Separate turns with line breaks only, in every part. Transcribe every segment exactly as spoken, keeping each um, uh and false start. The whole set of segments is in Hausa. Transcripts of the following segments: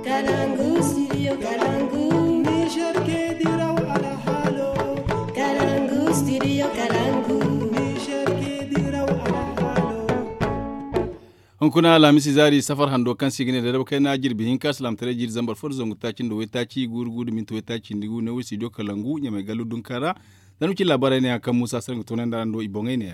Kalangu, studio Kalangu.
Niger ke diraw ala halo.
Kalangu, studio Kalangu.
Niger ke diraw ala halo.
Hunkuna lamisi zari safar hando kan sigine da kai na jirbi hin kas lam tare jir zambar forzo ngutacin do wetaci gurgudu min to wetaci ndigu ne wisi do Kalangu nya mai galu dun kara dan ki labarai ne akan Musa Sarngu tonan da ando ibongai ne ya.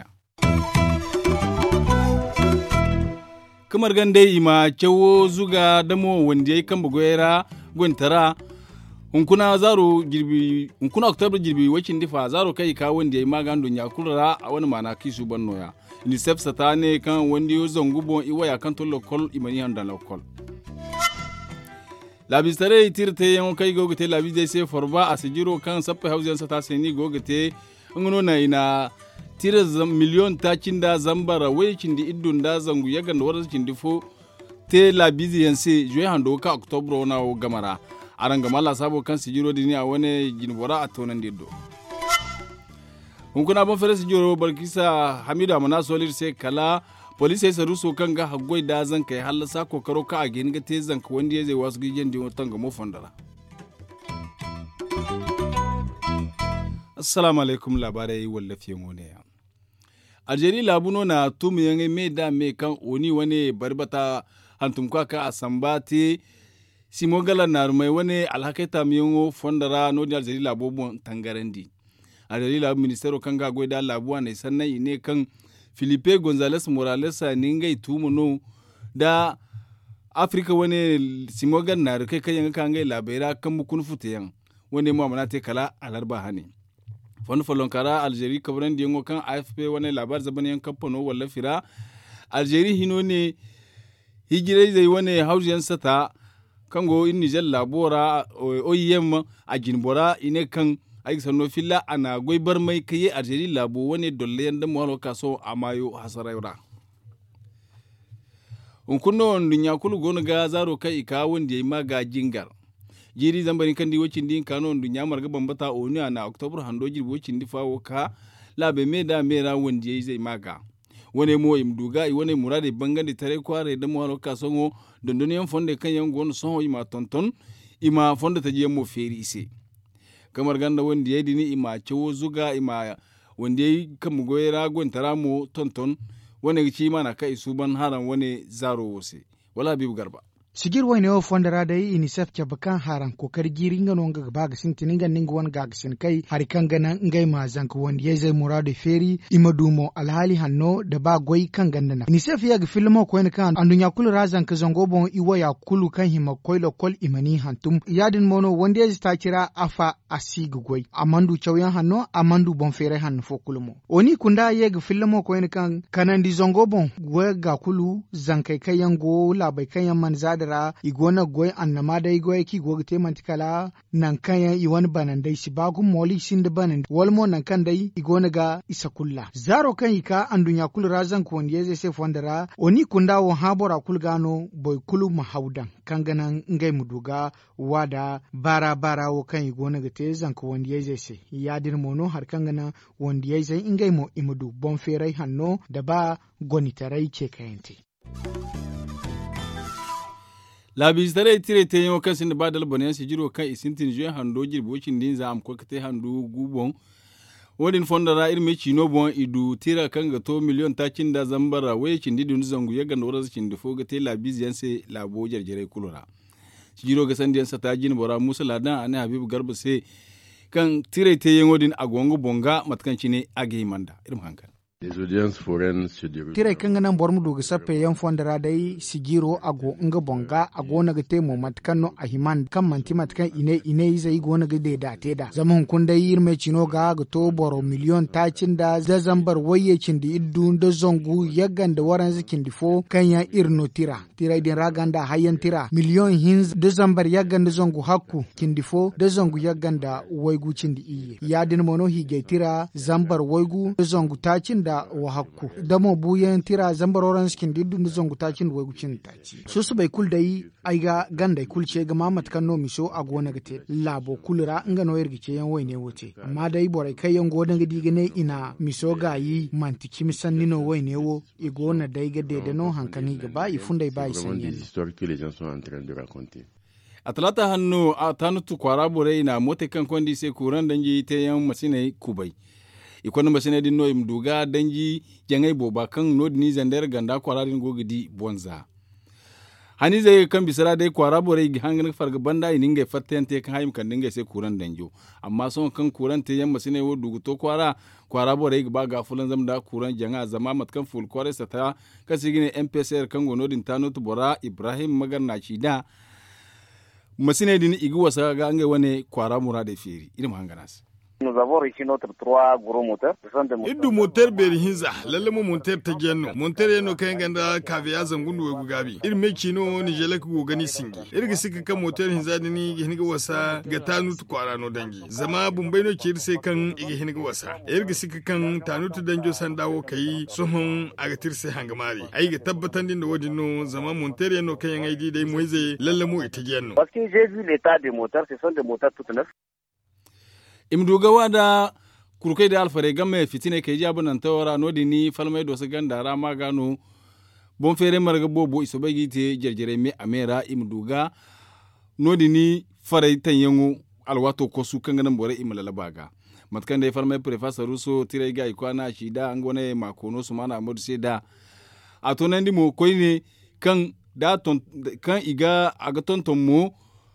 Kamar gande ima cewo zuga damo wanda yayi kan bugoyera gontara hunkuna zaro girbi hunkuna oktobar girbi wacin difa zaro kai ka wanda yayi magando nya kulra a wani mana kisu bannoya unicef satane kan wanda yo zangubo iwaya kan to lokol imani handa lokol labistare tirte yan kai gogete labide se forba asijiro kan sappe hausen sata seni gogete ngono na ina tira miliyon takin da zambara waykin da idun da zangu ya ganda warkin difo te la biziyanse juye hando ka october na o gamara aran gamala sabo kan sijiro dini a wani ginbora a tonan diddo hunkuna ban fere sijiro barkisa hamida mana solir se kala police sai ruso kan ga haggoi da zan kai halasa kokaro ka a gin ga te zan ka wanda zai wasu gijen di wotan ga mo fondara. Assalamu alaikum labarai wallafi ngone ya. Aljeri labuno na tumu yange me da me kan oni wane barbata hantum kwa ka asambati simogala narumai wane alhakaita miyongo fondara no di aljeri labobo tangarandi. Aljeri labu ministero kan ga goida labuwa ne sannan ine kan Felipe González Morales ningai tumu no da Afrika wane simogal narukai kan yanga kan ga labera kan mukun futayan wane mu amana te kala alarba hani. Fon folonkara Algeria kabran diengo kan A F P wane labar zaban yan kamfano walla fira Algeria hino ne hijire zai wane haujiyan sata kango in Niger labora O E M a ginbora ine kan ai sanno filla ana goibar mai kai Algeria labo wane dolle yanda mu halo kaso amayo hasaraira unkunno dunya kulu gonu ga zaro kai ka wanda yayi maga jingar jiri zambani kan di wocin din kano dunya marga bambata oni na october hando jiri wocin di fawo ka labe me da mera wanda yayi zai maga wone mo imduga i wone murade bangande tare kware da mo halo kasongo dondoniyan fonde kan yan gonu son ima tonton ima fonde taje mo feri ise kamar ganda wanda yayi dini ima cewo zuga ima wanda yayi kan mu goyera gon taramo tonton wone ci mana kai suban haran wone zaro wose wala bibu garba
sigir wayne o fondara dai unicef ke bakan haran kokar girin gano ga baga sintininga ninga wan ga sin kai harikan gana ngai ma zanku wanda yayi zai murado feri imadumo alhali hanno da ba goi kan gandana unicef ya ga filmo ko ne kan andunya kulu razan ka zango bon iwa ya kulu kan hima koilo kol imani hantum yadin mono wanda yayi ta kira afa asigu goi amandu chawyan hanno amandu bon fere hanno fo kulmo oni kunda ya ga filmo ko ne kan kanandi zango bon ga kulu zankai kayan go labai kayan manzada igona goy annama dai goy ki go te mantikala nan kan iwan banan dai si bagu moli sinde banan walmo nan kan dai igona ga isa kulla zaro kan ika andunya kul razan ko wanda yeze se fondara oni kunda wo habora kul gano boy kulu mahaudan kan ganan ngai muduga wada bara bara wo kan igona ga te zan ko wanda yeze se ya dirmono har kan gana wanda yeze ngai mo imudu bon ferai hanno da ba gonitarai ke kayante
la bizitare tire te yo kan sin ba dal bonen si jiro kan isintin je hando jirbo cin din za am ko kate hando gubon wodin fondara irme chino bon idu tira kan ga to million takin da zambara waye cin didun zangu ya ganda wora cin difo ga te la biziyan se la bo jarjere kulura si jiro ga sandiyan sa tajin bora musa ladan ani habibu garba se kan tire te yen wodin agongo bonga matkan cine age manda irin hankali
Les audiences foraines se déroulent.
Tire kanga nan bormu duga sappe yan fondara dai sigiro ago nga bonga ago na gate mo matkanno ahiman kan manti matkan ine ine zai go na gade da teda zaman kun dai yirme chino ga ga to boro miliyon tacin da da zambar waye cin di iddu da zongu yagan da waran zikin difo kan ya irno tira tira din raganda hayan tira miliyon hinz da zambar yagan da zongu hakku kin difo da zongu yagan da waigu cin di iye ya din mono hige tira zambar waigu da zongu tacin da wa hakku da mo buyen tira zambaroran skin diddu da zongu tacin waigu cin taci so su bai kul dai aiga ganda kulce ga mamat kanno miso a gona gate labo kulura nga no yergice yan wayne wote amma dai borai kai yan godan gidi gane ina miso gayi mantiki misan nino wayne wo i gona dai ga de no hankani ga ba i fundai ba i sanyen
a talata hannu a tanutu kwara bore na mota kan kondi sai kuran dangi ta yan masine kubai ikon masine din no imduga dangi jangai boba kan nodni zandar ganda kwara din gogidi bonza hani zai kan bisara dai kwara bore gi hangin farga banda ininga fattente kan hayim kan dinga sai kuran danjo amma son kan kuran ta yan masine wo dugu to kwara kwara bore gi baga fulan zamda kuran janga zama matkan ful kware sata kasigine M P C R kan gonodin tanutu bora Ibrahim magarna da masine din igi wasa ga ange wane kwara mura da feri irin hanganas
Nous avons reçu notre trois gros moteurs. Ce sont des moteurs.
Iddu moteur beri hinza lalle mo moteur ta genno moteur yeno kan ganda kaviya zangundu we gugabi ir me kino ni jele ku gani singi irga sika kan moteur hinza ni hiniga wasa ga tanutu kwara no dangi zama bumbai no kir sai kan igi hiniga wasa irga sika kan tanutu danjo san dawo kai sohon aga tirse hangamari ai ga tabbatan din da wodin no zama moteur yeno kan yan aidi dai moize lalle mo ita genno.
Parce que j'ai vu l'état des moteurs, ce sont des moteurs tout neufs.
imdugawa da kurkai da alfare game fitine kai jabu nan tawara no dini falmai do su ganda rama gano bon fere marga bobo iso bai gite jerjere me amera imduga no dini fare tanyangu alwato ko su kan ganan bore imlala baga matkan da falmai professor ruso tire ga ikwana shida angone makono su mana amadu seda atonan dimo koine kan da ton kan iga aga tonton mo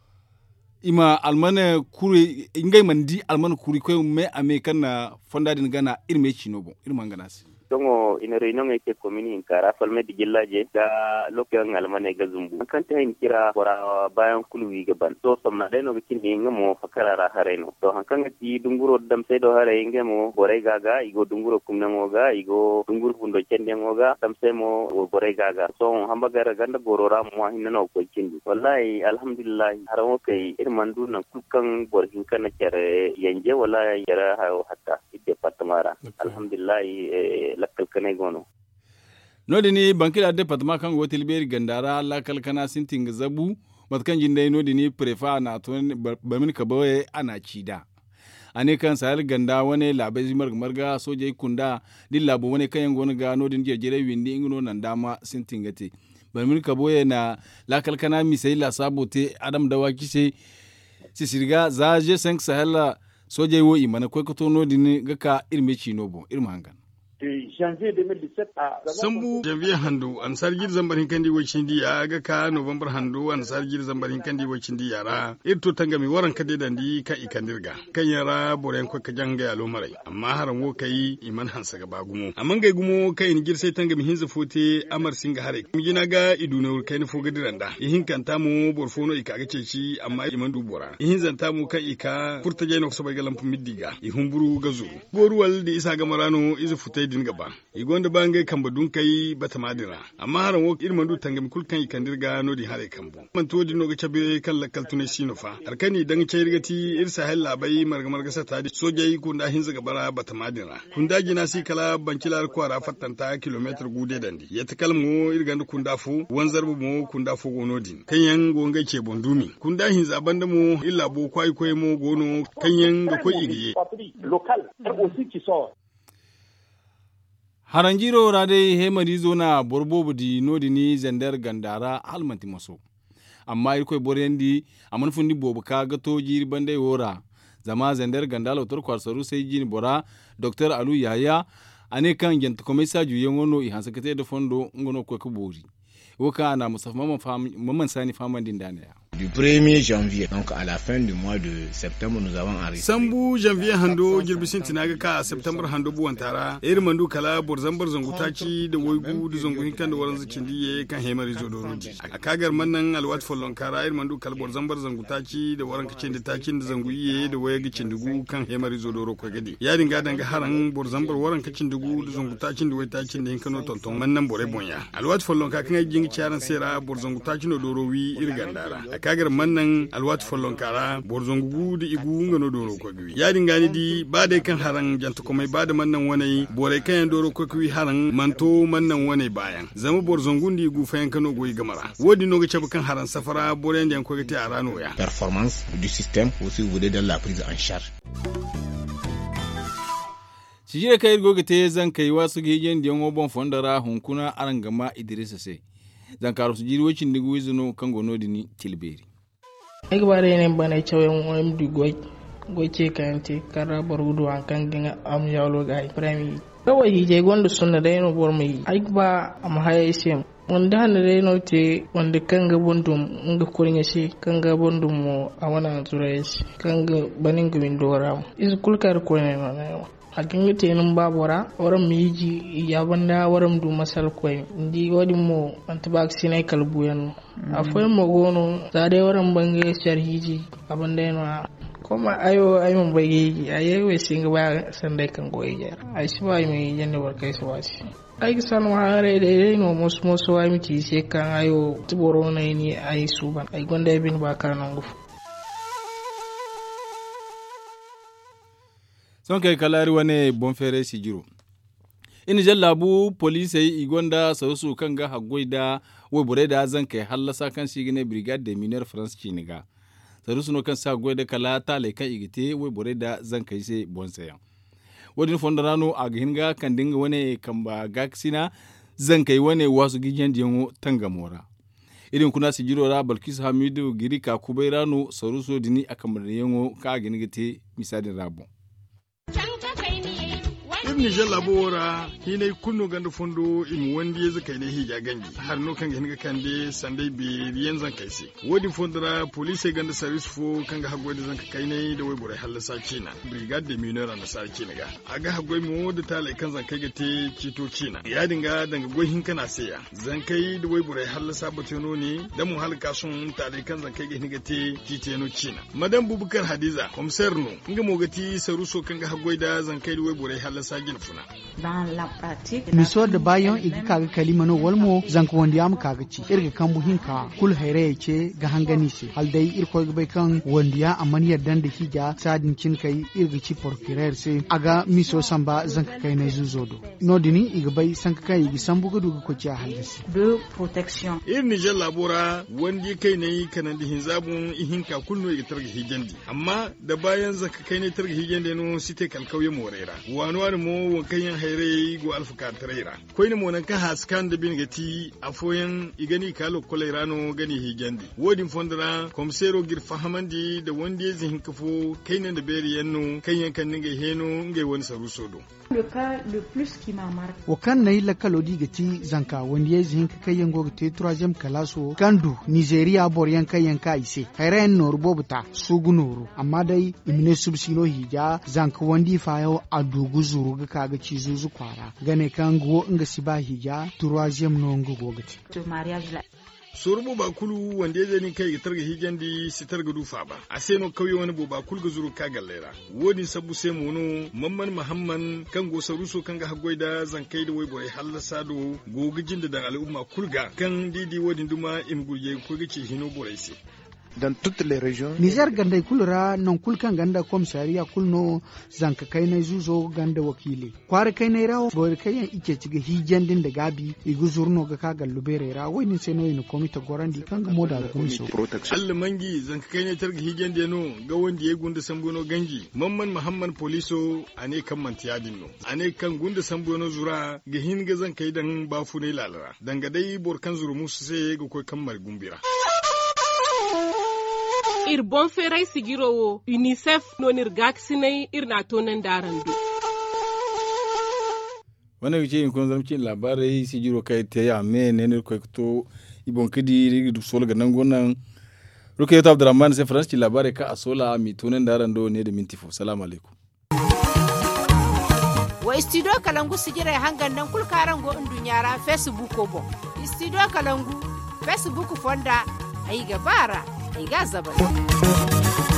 ima almana kuri ingai mandi almana kuri ko me ame kana fonda din gana irme chinobo irman gana si
dongo ina réunion ete commune in kara falme di gillaje da lokyan almane ga zumbu kan ta hin kira fora bayan kulwi ga ban to somna dai no bikin ngamo fakara ra hareno to hankan ti dunguro dam sai do hare ngamo borai gaga igo dunguro kumna ngoga igo dunguro bundo cende ngoga dam sai mo borai gaga so hamba gara ganda gorora mo hinna no ko kindi wallahi alhamdulillah haramo kai irman duna kukan borhin kana kere yanje wallahi yara hayo hatta departamara alhamdulillah lakkal kanai gono
nodini bankila departement kan gotel beri gandara lakkal kana sinting zabu matkan jindai nodini prefa na ton bamin kabawe ana cida ane kan sahel ganda wane labai marga marga soje kunda dillabo wane kayan gonu ga nodin jejere windi ingno nan dama sintingate bamin kabawe na lakkal kana misai la sabote adam dawaki se sisirga zaje cinq sahel soje wo imana ko ko tono din gaka irme chinobo irma hangan
sambu janvier handu ansar gir zambarin kandi wacin di aga ka november handu ansar gir zambarin kandi wacin di yara irto tangami waran kade dandi ka ikandirga kan yara boren ko ka janga ya lomarai amma haran wo kai iman hansa ga bagumo amma gai gumo kai ni gir sai tangami hinza fote amar singa hare mijina ga iduna kai ni foga diranda ihin kan tamu borfono ika ga ceci amma iman dubora ihin zanta mu kai ika furta jeno so bai galan middiga ihumburu gazu goruwal da isa ga marano izu futai din gaba igonda bangai kamba dun kai bata madira amma haran wo irman du tangam kulkan ikandirga no di hare kambu man to di no ga chabe kan lakal tunai sinofa arkani dan chayrigati irsa halla bai marga marga sata di sojai kunda hinza gabara bata madira kunda gina si kala bankilar kwara fattanta kilometer gude dandi yata kalmo irgandu kunda fu wanzarbu mo kunda fu gonodin kanyan gonga ke bondumi kunda hinza banda mo illa bo kwai kwai mo gono kanyan ga koi igiye
local aussi qui sort
haranjiro rade hemari zona borbobu di nodini zender gandara halmanti maso amma irkoy borendi aman fundi bobu ka gato jiri bande wora zama zender gandala tor kwarsaru sai jini bora Docteur Alu Yaya ane kan gent komisa ju yengono i hansakete de fondo ngono ko ko bori woka na musafa mamman fam mamman sani faman din dane ya
du premier janvier donc à la fin du mois de septembre nous avons arrêté
sambu janvier hando girbisin tinaga ka september hando buwan tara irin mandu kala borzambar zangutaci da woigu da zanguhin kan da waran zikin diye kan hemari zodoroji a kagar mannan alwat follon kara irin mandu kala borzambar zangutaci da waran kacin da takin da zanguiye da waya gicin dugu kan hemari zodoro ko gadi ya dinga danga haran borzambar waran kacin dugu da zangutacin da wai takin da hinkano tonton mannan bore bonya alwat follon ka kan gingi charan sera borzangutacin da dorowi irgandara kagar mannan alwat follon kara borzongu di igu ngano doro ko gwi ya dinga ni di ba dai kan haran janta komai ba da mannan wani bore kan doro ko gwi haran manto mannan wani bayan zama borzongu di igu fayan kano goyi gamara wodi no ga cebu kan haran safara bore ndian ko gati arano ya
performance du système aussi vous dans la prise en charge
Sijire kai goge te zan kai wasu gijen diyan obon fondara hunkuna arangama Idrissa sai zan karu su jiri wacin digu izino kan gono dini tilberi
ai ba dai ne bana cewa wani digoi goce kante kara barudu an kan gina am yalo gai premi kawai hije gonda sunna dai no bor mai ai ba am haye shem wanda hana dai no te wanda kan ga bondum nga kurinya shi kan ga bondum mo a wana zure shi kan ga banin gumin dora is kulkar ko ne no hakin yi tenin babura waran mu yiji ya banda waran du masal koy ndi wadi mo anti-vaccine kalbu yan akwai magono za dai waran bange sharhiji abanda yana kuma ayo ayo bai ayo we singa ba sandai kan goyi jar ai shi ba mai yanne warkai su wasi ai san wahare da dai no mos mos wa miti sai kan ayo tiboro ne ni ai su ban ai gonda bin ba kanan gufu
son kai kalari wane bonfere sigiro in jallabu police yi igonda sausu kan ga hagoida we bure da zan kai hallasa kan sigine brigade de mineur france chiniga sarusu no kan sa goida kala ta le kan igite we bure da zan kai sai bonseya wadin fondarano a hinga kan dinga wane kan ba gaksina zan kai wane wasu gijen diyango tangamora irin kuna sigiro ra balkis hamidu girika kubairano sarusu dini akamar yango ka ginigite misadin rabo
ibni jalla bora hine kunno gandu fondo im wandi yeza kayne hija ganji har no kanga hinga kande sandai be yanzan kaisi wodi fondra police gandu service fo kanga hagwede zanka kayne da way bore halasa cina brigade de mineur na sar cina ga aga hagwai mo da tale kan zanka gate cito cina ya dinga danga goy hinka na seya zankai da way bore halasa bateno ne da mu halka sun tale kan zanka ga hinga te citeno cina madam bubukar hadiza komserno inga mogati saruso kanga hagweda zankai da way bore halasa
miso da bayan igi kaga kalima no walmo zanka wanda ya kaga ci irga kan buhinka kul haire ce ga hangani se haldai irko ga bai kan wanda ya amman yardan da hija sadin cin kai irga ci porkirer se aga miso samba zanka kai na zuzodo no dini iga bai sanka kai igi sambu gudu ko ci a halisi
de protection
ir Niger labora wanda kai ne kanan da hinzabun ihinka kulno iga targa hijandi amma da bayan zanka kai ne targa hijandi no site kalkauye morera wani wani mo wankan haire go alfuka tarera koi ne monan ka haskan da bin gati afoyan igani kalo kolerano gani higandi wodin fondara komsero gir fahamandi da wanda ya zihin kafo kainan da beri yanno kanyan kan ninga heno ngai wani sarusodo
le cas le plus qui m'a marqué
wakan nayi la kalodi gati zanka wanda ya zihin kayan go te troisième kalaso kandu Nigeria boryan kayan ka ise haire nor bobuta sugunoro amma dai imne subsino hija zanka wandi fayo adugu zuru ga kaga cizuzu kwara gane kan go inga siba hija troisième no ngo gogati
to mariage la
sorbo ba kulu wanda ya zani kai targa hijandi sitar ga dufa ba a sai no kauye wani bo ba kul ga zuru ka gallera wodin sabu sai mono mamman muhamman kan go saruso kan ga hagoida zan kai da waibore hallasa do gogijin da al'umma kulga kan didi wodin duma im gurje ko gici hino boraisi
dans toutes les régions.
Niger ganda kulura non kulkan ganda komisariya kulno zanka kai na zuzo ganda wakili. Kware kai na rawo boy kai yan ike ciga hijandin da gabi igu zurno ga kaga lubere ra wai ni sai no yin komita gorandi kan ga moda ko so.
Allah mangi zanka kai ne targa hijande no ga wanda ya gunda sambono ganji mamman muhammad poliso ane kan mantiyadin no ane kan gunda sambono zura ga hin ga zanka idan bafu ne lalara danga dai borkan zuru musu sai ga koi kan margumbira.
Ir bon ferai sigirowo UNICEF nonir gaksinai ir na tonan darandu.
Wannan yake in kun zamci labarai sigiro kai ta ya me ne ne ko to ibon kidi du sol ga nan gonan Rukayo Abdurrahman sai France labarai ka asola mi tonan darando ne da mintifo. Assalamu alaikum.
Wa studio Kalangu sigira hangan nan kulkaran go indunyara Facebook ko bo. Studio Kalangu Facebook fonda ai gabara ai ga zaba